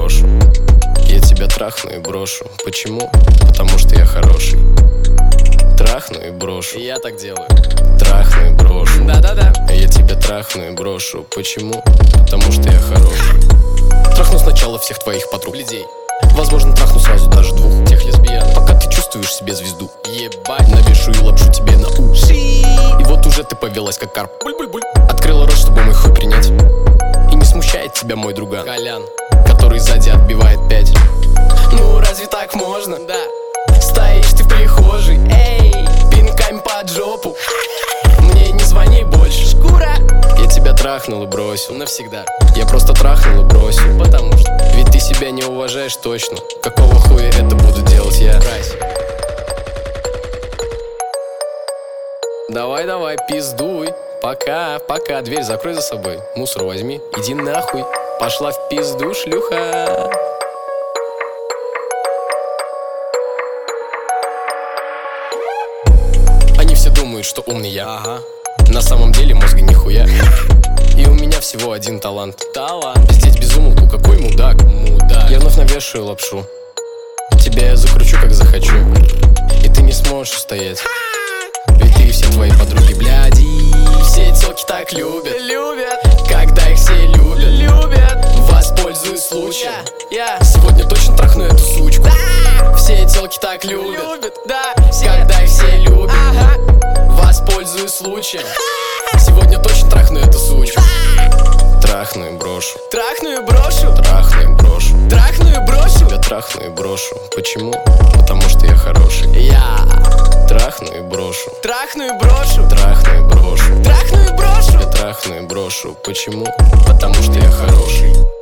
брошу. Я тебя трахну и брошу. Почему? Потому что я хороший. Трахну и брошу. Я так делаю. Трахну и брошу. Да-да-да. Я тебя трахну и брошу. Почему? Потому что я хороший. Трахну сначала всех твоих подруг, людей. Возможно, трахну сразу даже двух тех лесбиян. Пока ты чувствуешь себе звезду. Ебать. Навешу и лапшу тебе на уши. И вот уже ты повелась как карп. Буль-буль-буль. Открыла рот, чтобы мой хуй принять. И не смущает тебя мой друган, Колян. который сзади отбивает 5. Ну разве так можно? Да. Стоишь ты в прихожей, эй, пинками под жопу. Мне не звони больше, Шкура. я тебя трахнул и бросил. Навсегда. Я просто трахнул и бросил. Потому что Ведь ты себя не уважаешь точно. Какого хуя это буду делать я? мразь. Давай, пиздуй. Пока, дверь закрой за собой. Мусор возьми, иди нахуй. Пошла в пизду, шлюха. Они все думают, что умный я. Ага. На самом деле мозга нихуя. И у меня всего один талант. Талант. Пиздеть без умолку, какой мудак. Мудак. Я вновь навешаю лапшу. Тебя я закручу, как захочу. И ты не сможешь устоять. Ведь ты и все твои подруги, бляди. Все телки так любят, Любят. когда их все любят. Любят. Воспользуюсь случаем. Я. Сегодня точно трахну эту сучку. Все телки так любят, Любят. Да. когда их все любят. Ага. Воспользуюсь случаем. Сегодня точно трахну эту сучку. Трахну и брошу. Трахну и брошу. Трахну и брошу. Трахну и брошу. Тебя трахну и брошу. Почему? Потому что я хороший. Я. Трахну и брошу. Трахну и брошу. Трахну и брошу. Трахну и брошу. Я трахну и брошу. Почему? Потому что я хороший.